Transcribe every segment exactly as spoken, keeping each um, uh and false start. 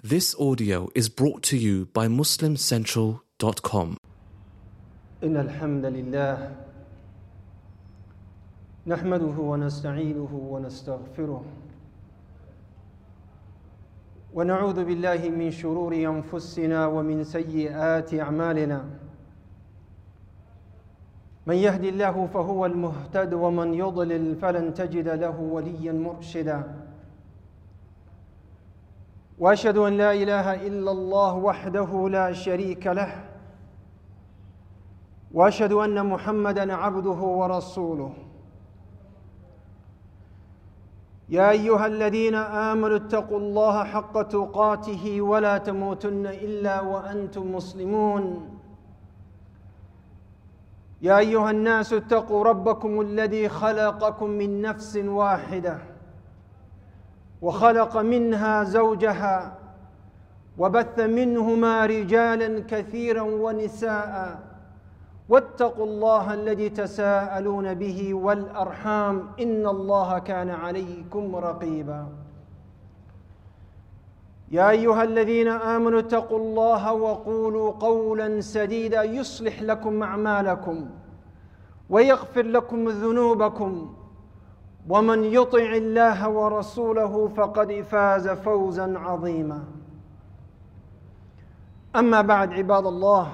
This audio is brought to you by Muslim Central dot com. إن الحمد لله نحمده ونستعينه ونستغفره ونعوذ بالله من شرور أنفسنا ومن سيئات أعمالنا من يهدي الله فهو المهتد ومن يضلل فلن تجد له وليا مرشدا وأشهد أن لا إله إلا الله وحده لا شريك له وأشهد أن محمدًا عبده ورسوله يا أيها الذين آمنوا اتقوا الله حق تقاته ولا تموتن إلا وأنتم مسلمون يا أيها الناس اتقوا ربكم الذي خلقكم من نفس واحدة وخلق منها زوجها وبث منهما رجالا كثيرا ونساء واتقوا الله الذي تساءلون به والأرحام إن الله كان عليكم رقيبا يا أيها الذين آمنوا اتقوا الله وقولوا قولا سديدا يصلح لكم أعمالكم ويغفر لكم ذنوبكم ومن يطع الله ورسوله فقد فاز فوزا عظيما أما بعد عباد الله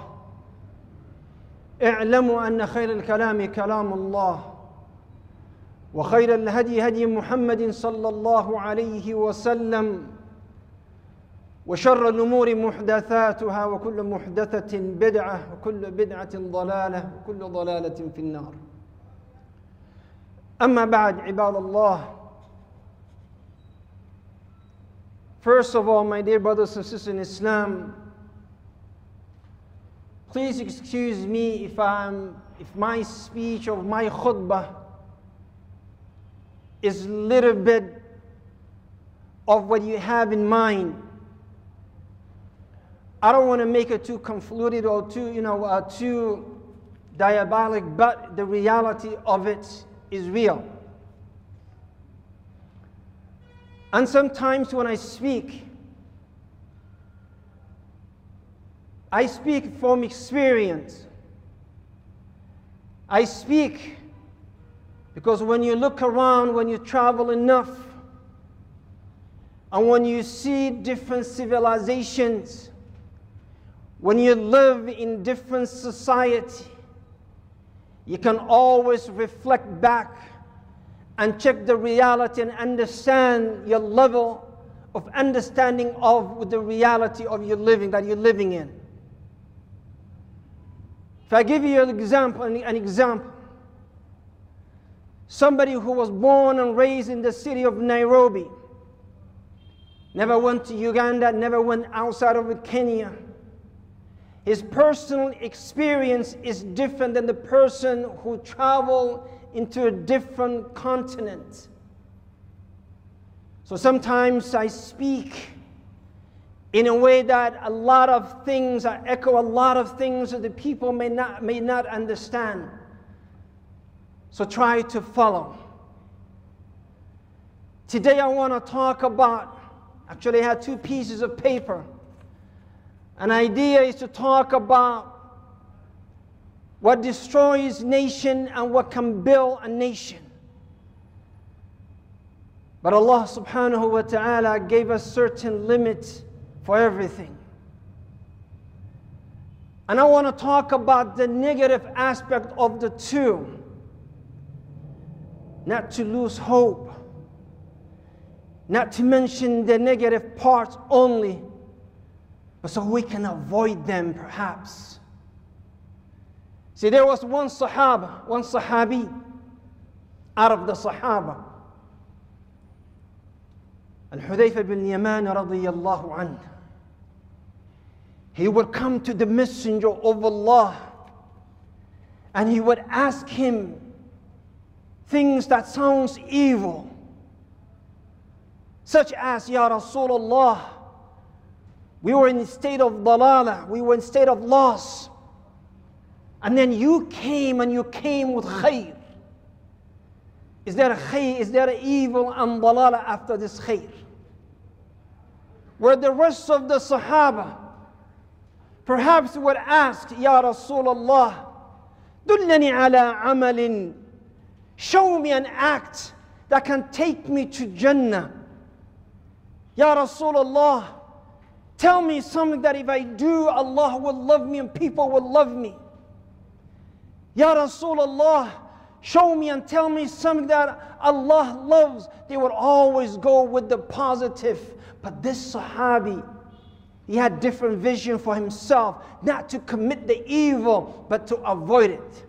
اعلموا أن خير الكلام كلام الله وخير الهدي هدي محمد صلى الله عليه وسلم وشر الأمور محدثاتها وكل محدثة بدعة وكل بدعة ضلالة وكل ضلالة في النار أما بعد عباد الله. First of all, my dear brothers and sisters in Islam, please excuse me if I'm if my speech or my khutbah is a little bit of what you have in mind. I don't want to make it too convoluted or too, you know, uh, too diabolic, but the reality of it is real. And sometimes when I speak, I speak from experience. I speak because when you look around, when you travel enough, and when you see different civilizations, when you live in different society, you can always reflect back and check the reality and understand your level of understanding of the reality of your living that you're living in. If I give you an example, an example, somebody who was born and raised in the city of Nairobi, never went to Uganda, never went outside of Kenya. His personal experience is different than the person who traveled into a different continent. So sometimes I speak in a way that a lot of things, I echo a lot of things that the people may not, may not understand. So try to follow. Today I want to talk about, actually I had two pieces of paper. An idea is to talk about what destroys nation and what can build a nation. But Allah subhanahu wa ta'ala gave us certain limits for everything. And I want to talk about the negative aspect of the two. Not to lose hope. Not to mention the negative parts only, but so we can avoid them perhaps. See, there was one Sahaba, one Sahabi out of the Sahaba. Al-Hudayfa bin Yaman radiyallahu anhu. He would come to the Messenger of Allah and he would ask him things that sounds evil. Such as, Ya Rasulullah, we were in a state of dalala, we were in a state of loss. And then you came and you came with khayr. Is there a khayr, is there an evil and dalala after this khayr? where the rest of the Sahaba perhaps would ask, Ya Rasulullah, dullani ala amalin, show me an act that can take me to Jannah. Ya Rasulullah, tell me something that if I do, Allah will love me and people will love me. Ya Rasulullah, show me and tell me something that Allah loves. They would always go with the positive. But this Sahabi, he had different vision for himself, not to commit the evil, but to avoid it.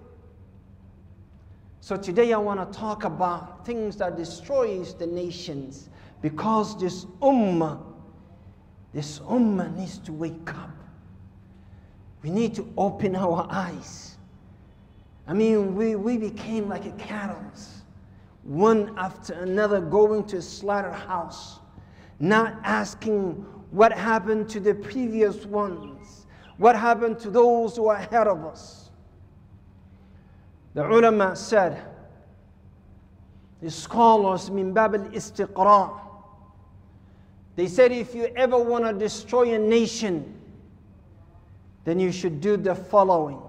So today I want to talk about things that destroys the nations, because this ummah, this ummah needs to wake up. We need to open our eyes. I mean, we, we became like a cattle, one after another going to a slaughterhouse, not asking what happened to the previous ones, what happened to those who are ahead of us. The ulama said, the scholars, min bab al-istiqra', they said if you ever want to destroy a nation, then you should do the followings.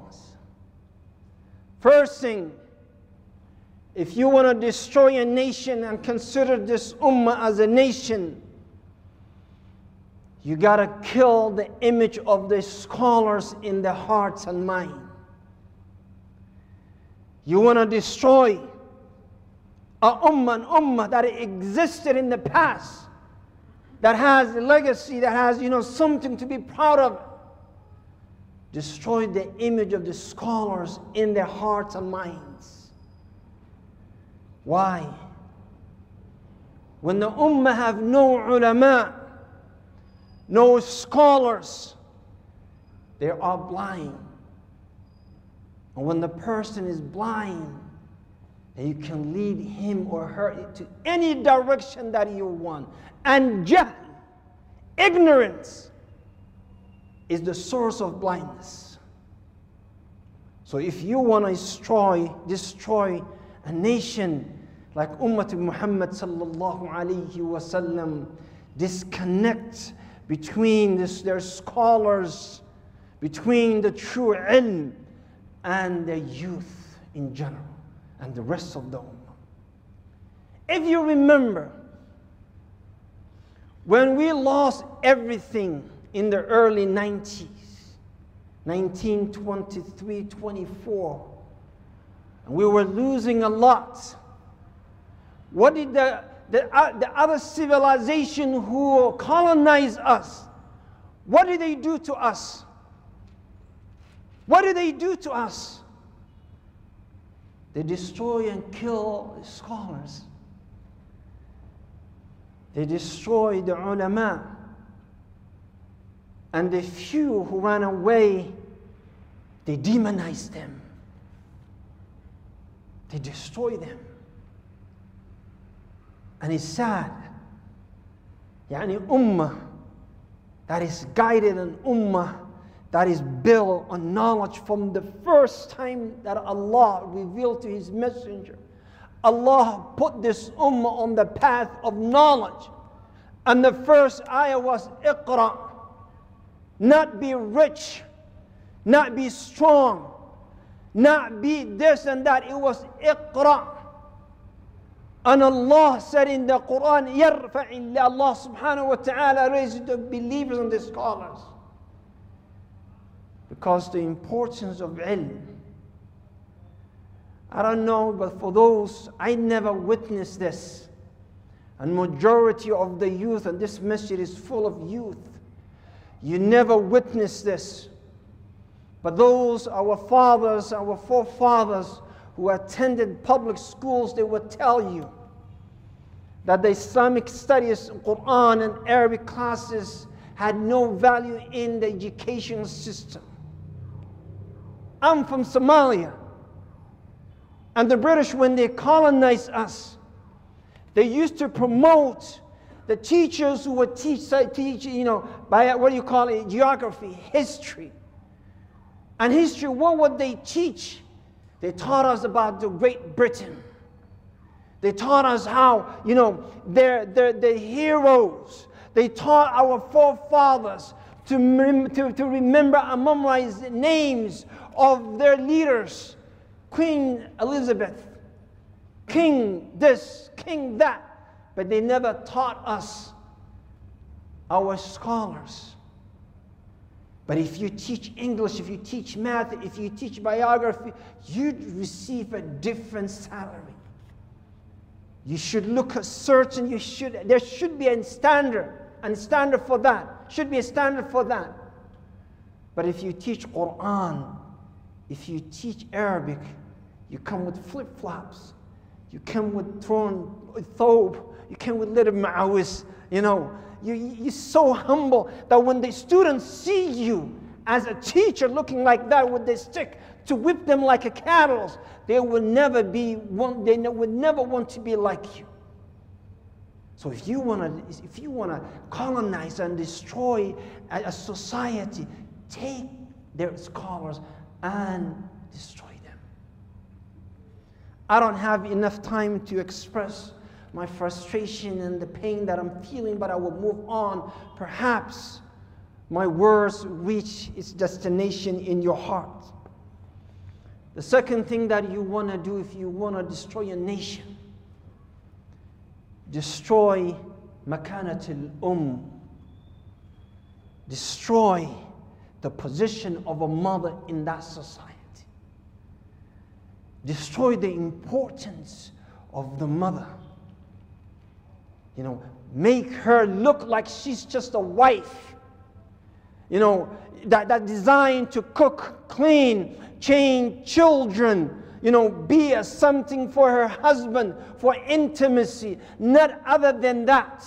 First thing, if you want to destroy a nation and consider this ummah as a nation, you got to kill the image of the scholars in their hearts and minds. You want to destroy a ummah, an ummah that existed in the past, that has a legacy, that has, you know, something to be proud of. Destroy the image of the scholars in their hearts and minds. Why? When the ummah have no ulama, no scholars, they are blind. And when the person is blind, then you can lead him or her to any direction that you want. And jahl, ignorance, is the source of blindness. So if you want to destroy, destroy a nation like Ummah Muhammad sallallahu alayhi wasallam, disconnect between this, their scholars, between the true ilm and the youth in general and the rest of the ummah. If you remember, when we lost everything in the early nineties, nineteen twenty-three, twenty-four, and we were losing a lot, what did the, the, uh, the other civilization who colonized us, what did they do to us? What did they do to us? They destroy and kill the scholars. They destroy the ulama. And the few who ran away, they demonize them. They destroy them. And it's sad. Yani ummah that is guided, an ummah that is built on knowledge from the first time that Allah revealed to His messenger. Allah put this ummah on the path of knowledge. And the first ayah was Iqra. Not be rich, not be strong, not be this and that. It was Iqra. And Allah said in the Quran, يَرْفَعِ Allah subhanahu wa ta'ala raised the believers and the scholars. Because the importance of ilm. I don't know, but for those, I never witnessed this. And majority of the youth, and this masjid is full of youth, you never witnessed this. But those, our fathers, our forefathers who attended public schools, they would tell you that the Islamic studies, Quran and Arabic classes had no value in the education system. I'm from Somalia. And the British, when they colonized us, they used to promote the teachers who would teach, teach, you know, by what do you call it, geography, history. And history, what would they teach? They taught us about the Great Britain. They taught us how, you know, they're, they're the heroes, They taught our forefathers to, mem- to, to remember and memorize the names of their leaders. Queen Elizabeth, King this, King that. But they never taught us our scholars. But if you teach English, if you teach math, if you teach biography, you'd receive a different salary. You should look at certain, you should, there should be a standard, and standard for that. Should be a standard for that. But if you teach Quran, if you teach Arabic, you come with flip-flops. You come with thrown thobe. You come with little ma'awis. You know, you, you're so humble that when the students see you as a teacher looking like that with the stick to whip them like a cattle, they will never be one, they would never want to be like you. So if you want to, if you want to colonize and destroy a, a society, take their scholars and destroy them. I don't have enough time to express my frustration and the pain that I'm feeling, but I will move on. Perhaps my words reach its destination in your heart. The second thing that you want to do if you want to destroy a nation, destroy makanat al-um, destroy the position of a mother in that society. Destroy the importance of the mother. You know, make her look like she's just a wife. You know, that, that designed to cook, clean, change children, you know, be a something for her husband, for intimacy, not other than that.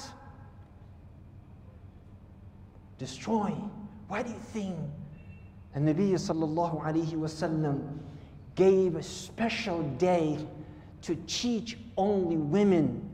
Destroy. Why do you think the Nabi sallallahu alayhi wa sallam gave a special day to teach only women?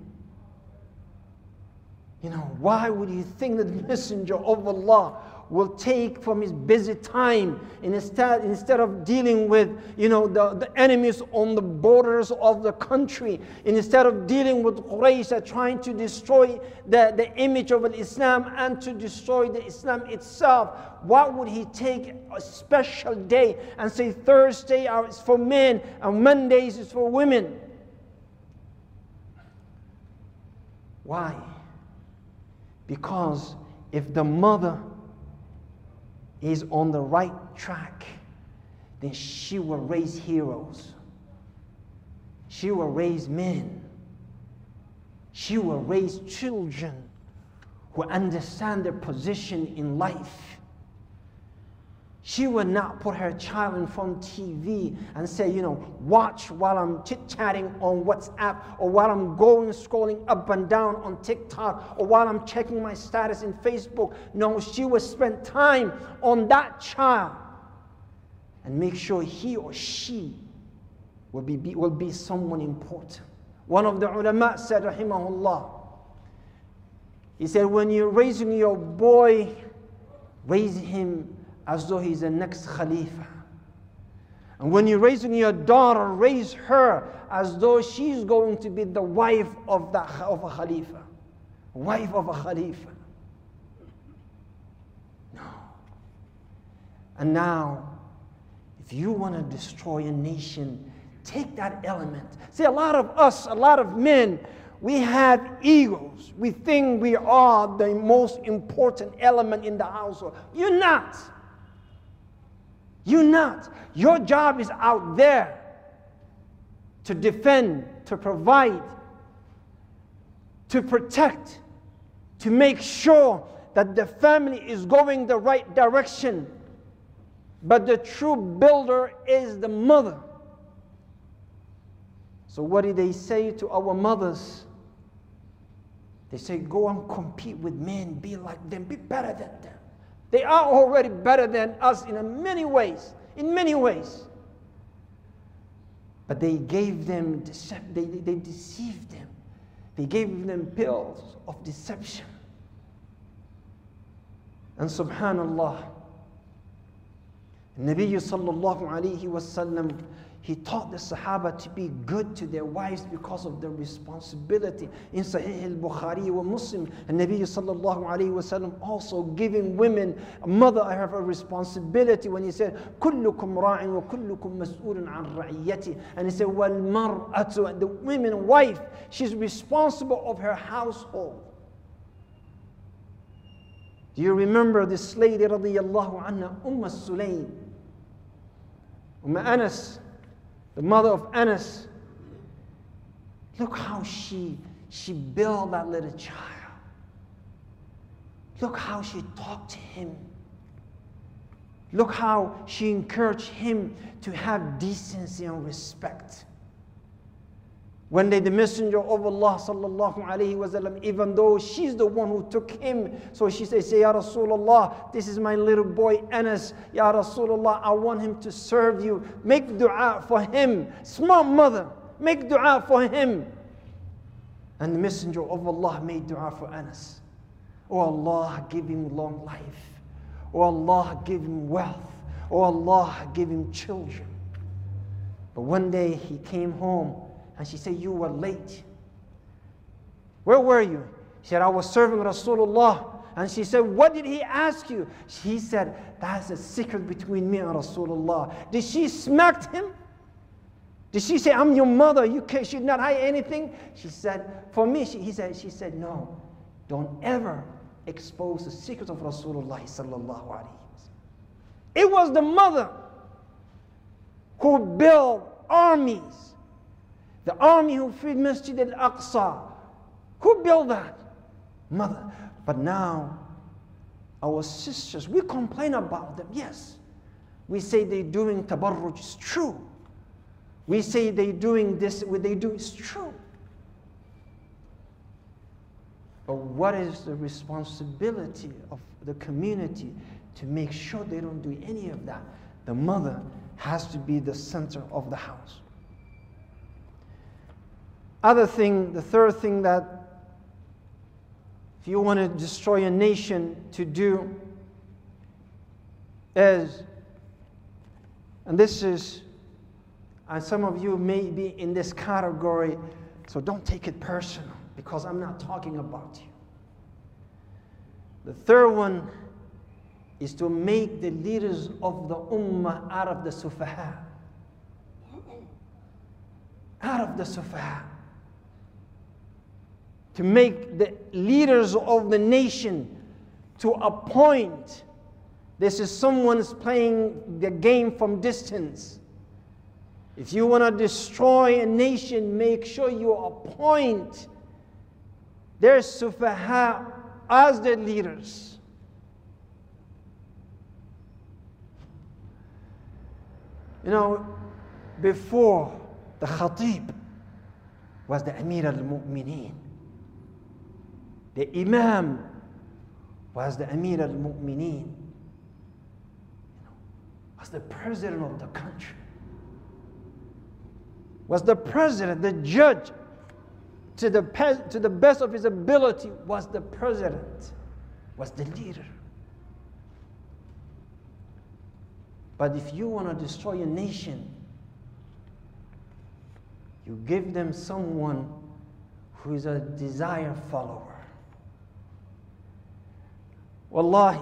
You know, why would you think that the Messenger of Allah will take from his busy time instead, instead of dealing with, you know, the, the enemies on the borders of the country, instead of dealing with Quraysh trying to destroy the, the image of Islam and to destroy the Islam itself, why would he take a special day and say Thursday is for men and Mondays is for women? Why? Because if the mother is on the right track, then she will raise heroes. She will raise men. She will raise children who understand their position in life. She will not put her child in front of T V and say, you know, watch while I'm chit-chatting on WhatsApp, or while I'm going scrolling up and down on TikTok, or while I'm checking my status in Facebook. No, she will spend time on that child and make sure he or she will be, be, will be someone important. One of the ulama said, rahimahullah, he said, when you're raising your boy, raise him as though he's the next Khalifa. And when you're raising your daughter, raise her as though she's going to be the wife of, the, of a Khalifa. Wife of a Khalifa. No. And now, if you want to destroy a nation, take that element. See, a lot of us, a lot of men, we have egos. We think we are the most important element in the household. You're not. You're not. Your job is out there to defend, to provide, to protect, to make sure that the family is going the right direction. But the true builder is the mother. So what did they say to our mothers? They say, go and compete with men, be like them, be better than them. They are already better than us in many ways, in many ways. But they gave them, decep- they, they deceived them. They gave them pills of deception. And subhanallah, Nabi sallallahu alayhi wa sallam, he taught the Sahaba to be good to their wives because of their responsibility. In Sahih al-Bukhari wa Muslim, and Nabi sallallahu alayhi wa sallam also giving women, a mother, I have a responsibility when he said, كُلُّكُمْ رَاعٍ وَكُلُّكُمْ مَسْئُولٌ عَنْ رَعِيَّتِهِ. And he said, وَالْمَرْأَةُ, the women, wife, she's responsible of her household. Do you remember this lady radiyallahu anha, Umm Sulaym, Umm Anas, the mother of Anas? Look how she, she built that little child. Look how she talked to him. Look how she encouraged him to have decency and respect. One day the Messenger of Allah sallallahu alayhi wa sallam, even though she's the one who took him, so she says, Ya Rasulullah, this is my little boy Anas. Ya Rasulullah, I want him to serve you. Make dua for him. Smart mother, make dua for him. And the Messenger of Allah made dua for Anas. Oh Allah, give him long life. Oh Allah, give him wealth. Oh Allah, give him children. But one day he came home, and she said, you were late. Where were you? She said, I was serving Rasulullah. And she said, what did he ask you? He said, that's a secret between me and Rasulullah. Did she smack him? Did she say, I'm your mother, you can, should not hide anything? She said, for me, she, he said, she said, no, don't ever expose the secret of Rasulullah sallallahu alaihi wasallam. It was the mother who built armies. The army who freed Masjid al-Aqsa. Who built that? Mother. But now, our sisters, we complain about them. Yes. We say they're doing tabarruj. It's true. We say they're doing this, what they do is true. But what is the responsibility of the community to make sure they don't do any of that? The mother has to be the center of the house. Other thing, the third thing that if you want to destroy a nation to do is, and this is, and some of you may be in this category, so don't take it personal because I'm not talking about you. The third one is to make the leaders of the ummah out of the sufaha. Out of the sufaha. To make the leaders of the nation to a point. This is someone's playing the game from distance. If you want to destroy a nation, make sure you appoint their sufaha as their leaders. You know, before the Khatib was the Amir al-Mu'mineen. The Imam was the Amir al-Mu'mineen. Was the president of the country. Was the president, the judge, to the, to the best of his ability, was the president, was the leader. But if you want to destroy a nation, you give them someone who is a desire follower. Wallahi,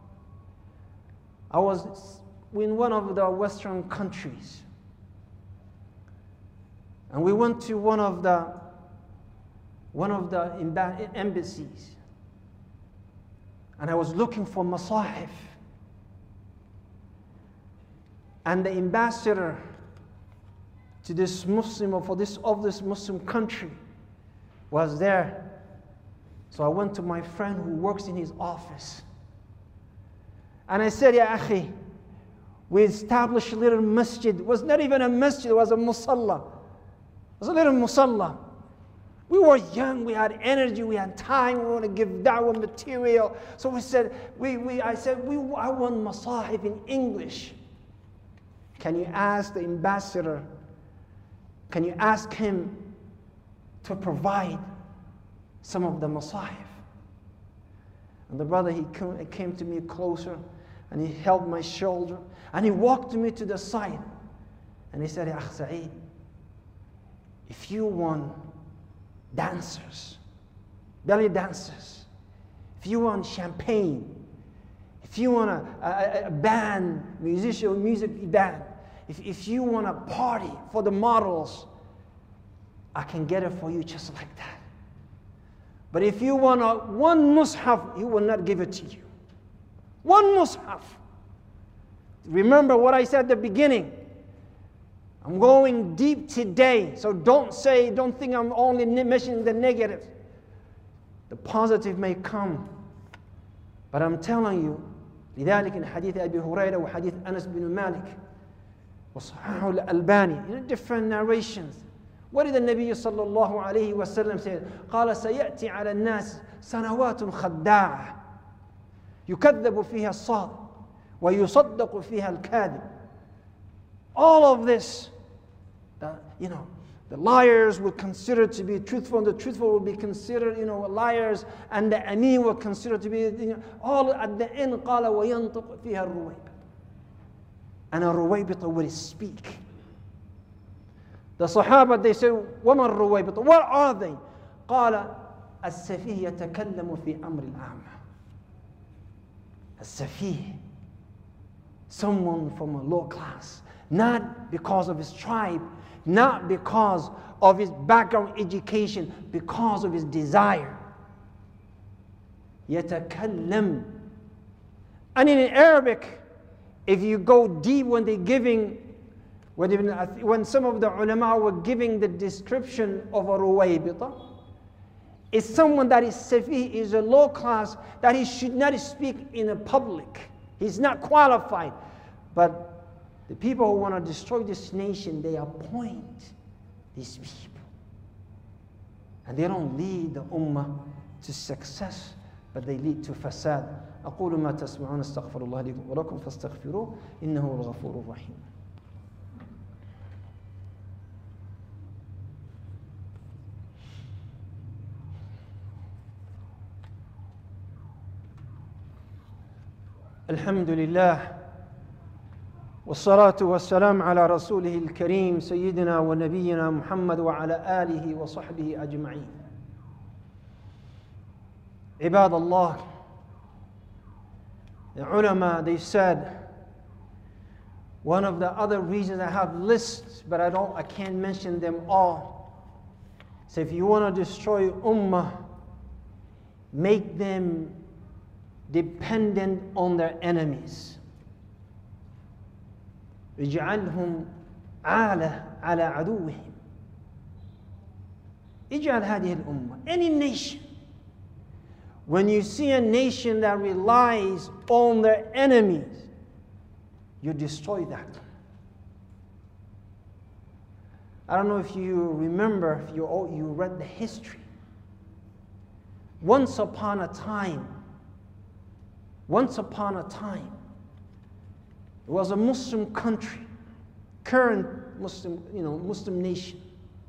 I was in one of the Western countries, and we went to one of the one of the embassies, and I was looking for masahif, and the ambassador to this Muslim or for this of this Muslim country was there. So I went to my friend who works in his office, and I said, Ya akhi, we established a little masjid. It was not even a masjid, it was a musalla. It was a little musalla. We were young, we had energy, we had time, we want to give da'wah material. So we said, we, we, I said, we, I want masahif in English. Can you ask the ambassador, can you ask him to provide some of the masahif? And the brother, he came, he came to me closer, and he held my shoulder, and he walked me to the side. And he said, Akh Sa'id, if you want dancers, belly dancers, if you want champagne, if you want a, a, a band, musician, music band, if, if you want a party for the models, I can get it for you just like that. But if you want a, one mushaf, he will not give it to you. One mushaf. Remember what I said at the beginning. I'm going deep today, so don't say, don't think I'm only mentioning the negative. The positive may come. But I'm telling you, لذلك in حديث أبي هريرة وحديث أنس بن مالك وصححه الألباني, in different narrations. What did the Nabi صلى الله عليه وسلم say? قال سيأتي على الناس سنوات خداعة يكذب فيها الصادق ويصدق فيها الكاذب. All of this, the, you know, the liars will consider to be truthful, and the truthful will be considered, you know, liars, and the ameen will consider to be, you know, all at the end. قال وينطق فيها الرويبط. And a ruwaybita will speak. The Sahaba, they say, وَمَا الرُّوَيْبِطُ? What are they? قال السفيه يتكلم في أمر الأعمى. السفيه, someone from a low class, not because of his tribe, not because of his background education, because of his desire. يتكلم. And in Arabic, if you go deep when they're giving, when some of the ulama were giving the description of a ruwaybita, it's someone that is safi, is a low class, that he should not speak in a public. He's not qualified. But the people who want to destroy this nation, they appoint these people. And they don't lead the ummah to success, but they lead to fasad. أقول ما تسمعون استغفر الله لي ولكم فاستغفروه إنه هو الغفور الرحيم. الحمد لله والصلاة والسلام على رسوله الكريم سيدنا ونبينا محمد وعلى آله وصحبه أجمعين. عباد الله, the ulama, they said, one of the other reasons I have lists, but I don't, I can't mention them all. So if you want to destroy ummah, make them dependent on their enemies. اجعلهم عالة على عدوهم. اجعل هذه الأمة, any nation, when you see a nation that relies on their enemies, you destroy that. I don't know if you remember, if you, you read the history. Once upon a time, once upon a time, it was a Muslim country, current Muslim, you know, Muslim nation.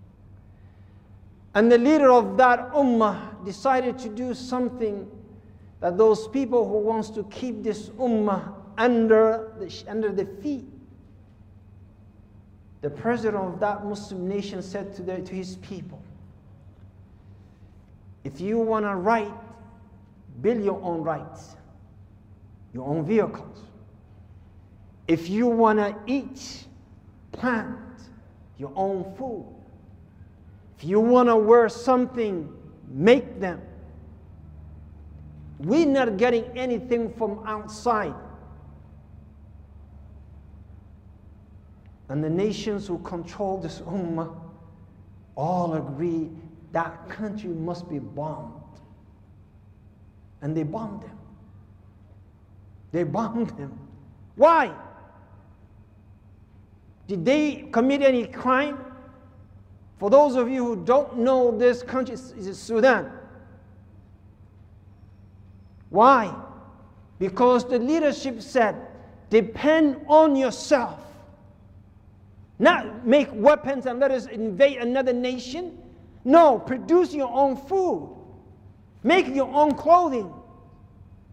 And the leader of that ummah decided to do something that those people who wants to keep this ummah under the, under the feet. The president of that Muslim nation said to, the, to his people, if you want to write, build your own rights, your own vehicles. If you want to eat, plant your own food. If you want to wear something, make them. We're not getting anything from outside. And the nations who control this ummah all agree that country must be bombed. And they bombed them. They bombed them. Why? Did they commit any crime? For those of you who don't know, this country is Sudan. Why? Because the leadership said, depend on yourself. Not make weapons and let us invade another nation. No, produce your own food. Make your own clothing.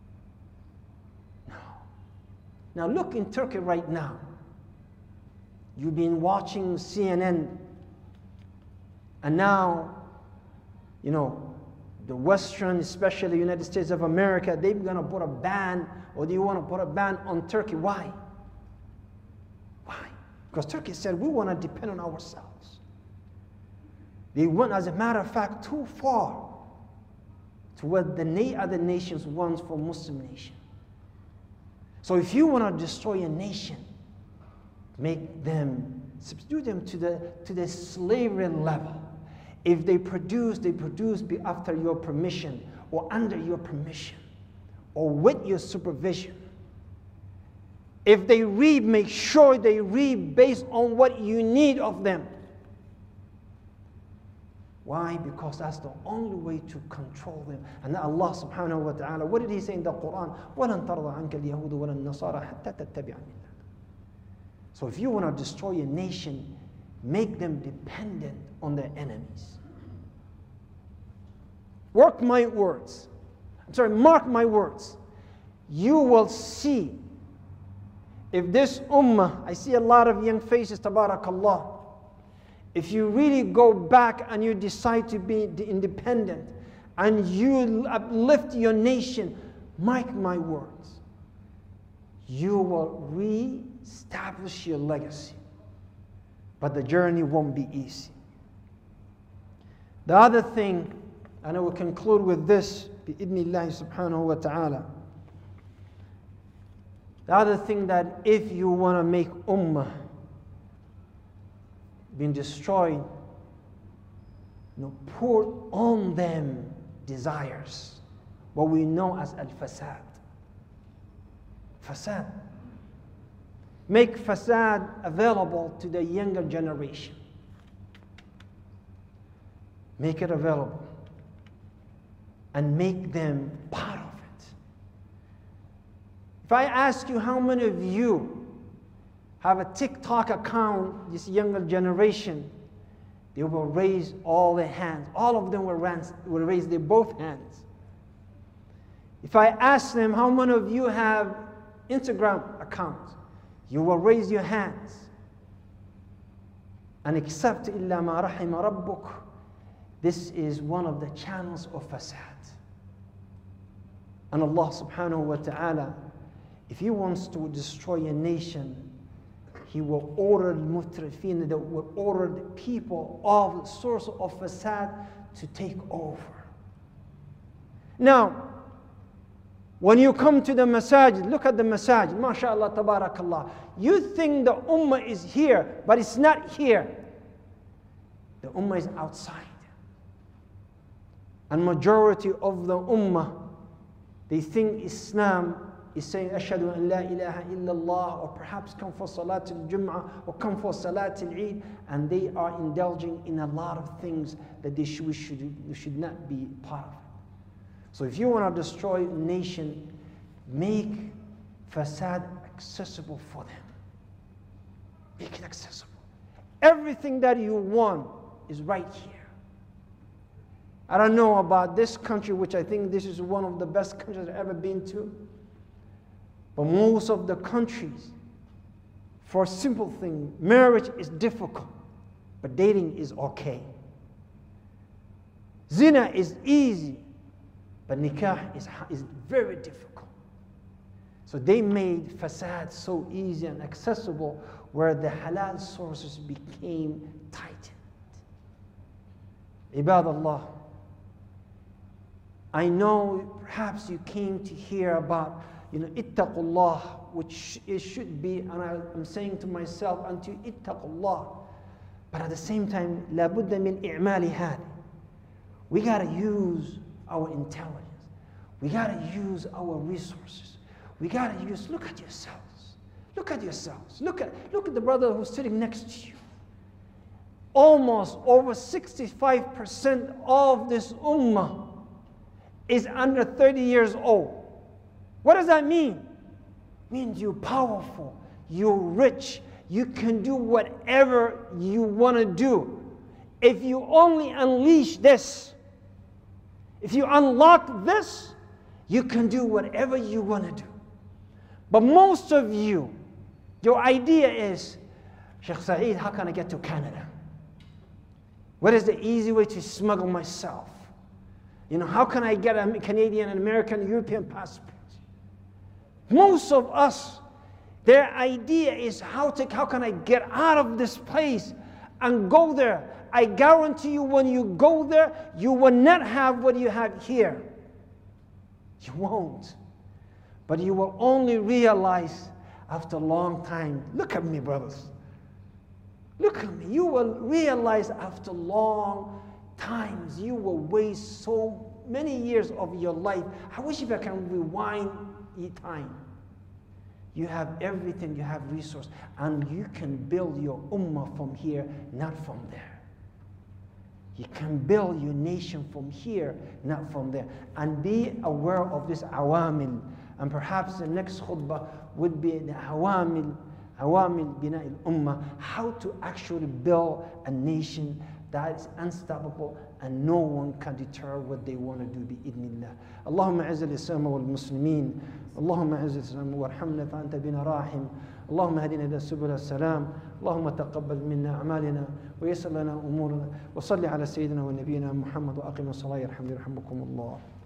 No. Now look in Turkey right now. You've been watching C N N, and now, you know, the Western, especially the United States of America, they're going to put a ban, or do you want to put a ban on Turkey? Why? Why? Because Turkey said, we want to depend on ourselves. They went, as a matter of fact, too far to what the na- other nations want for Muslim nation. So if you want to destroy a nation, make them, subdue them to the, to the slavery level. If they produce, they produce be after your permission, or under your permission, or with your supervision. If they read, make sure they read based on what you need of them. Why? Because that's the only way to control them. And Allah subhanahu wa ta'ala, what did He say in the Quran? وَلَن تَرْضَ عَنْكَ الْيَهُودُ وَلَا النَّصَارَى حَتَّى تَتَّبِعَ مِلَّتَهُمْ. So if you want to destroy a nation, make them dependent on their enemies. Work my words. I'm sorry, mark my words. You will see if this ummah, I see a lot of young faces, tabarakallah. If you really go back and you decide to be independent and you uplift your nation, mark my words, you will re-establish your legacy. But the journey won't be easy. The other thing, and I will conclude with this, bi-idhnillahi subhanahu wa ta'ala. The other thing, that if you want to make ummah being destroyed, you know, pour on them desires, what we know as al-fasad. Fasad. Make fasad available to the younger generation. Make it available. And make them part of it. If I ask you how many of you have a TikTok account, this younger generation, they will raise all their hands. All of them will raise, will raise their both hands. If I ask them how many of you have Instagram accounts, you will raise your hands. And except إِلَّا مَا رَحِمَ رَبُّكَ, this is one of the channels of fasad. And Allah subhanahu wa ta'ala, if He wants to destroy a nation, He will order the mutrifin, that will order the people of the source of fasad to take over. Now, when you come to the masajid, look at the masajid, mashallah, tabarakallah. You think the ummah is here, but it's not here. The ummah is outside. And majority of the ummah, they think Islam is saying, Ashhadu an la ilaha illallah, or perhaps come for Salat al-Jum'ah, or come for Salat al-Eid, and they are indulging in a lot of things that they should, we should, we should not be part of. So if you want to destroy a nation, make fasad accessible for them. Make it accessible. Everything that you want is right here. I don't know about this country, which I think this is one of the best countries I've ever been to. But most of the countries, for a simple thing, marriage is difficult, but dating is okay. Zina is easy, but nikah is, is very difficult. So they made fasad so easy and accessible, where the halal sources became tightened. Ibadallah, I know perhaps you came to hear about, you know, ittaqullah, which it should be, and I, I'm saying to myself, unto ittaqullah. But at the same time, la budda min i'mali hadi. We got to use our intelligence. We got to use our resources. We got to use, look at yourselves. Look at yourselves. Look at, look at the brother who's sitting next to you. Almost over sixty-five percent of this ummah is under thirty years old. What does that mean? It means you're powerful, you're rich, you can do whatever you want to do. If you only unleash this, if you unlock this, you can do whatever you want to do. But most of you, your idea is, Sheikh Saeed, how can I get to Canada? What is the easy way to smuggle myself? You know, how can I get a Canadian, and American, European passport? Most of us, their idea is how to, how can I get out of this place and go there? I guarantee you, when you go there, you will not have what you have here. You won't. But you will only realize after a long time. Look at me, brothers. Look at me. You will realize after long times, you will waste so many years of your life. I wish if I can rewind time. You have everything, you have resource, and you can build your ummah from here, not from there. You can build your nation from here, not from there. And be aware of this awamil. And perhaps the next khutbah would be the awamil, awamil bina al-ummah, how to actually build a nation that is unstoppable and no one can deter what they want to do بإذن الله. اللهم أعز الإسلام والمسلمين. اللهم أعز الإسلام وارحمنا فأنت بنا راحم. اللهم هدنا إلى سبل السلام. اللهم تقبل منا أعمالنا ويسر لنا أمورنا وصل على سيدنا ونبينا محمد وأقم الصلاة يرحمني يرحمكم الله.